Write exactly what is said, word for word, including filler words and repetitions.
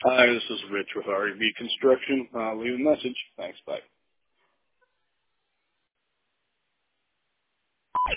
Hi, this is Rich with R E V Construction. Uh, leave a message. Thanks. Bye.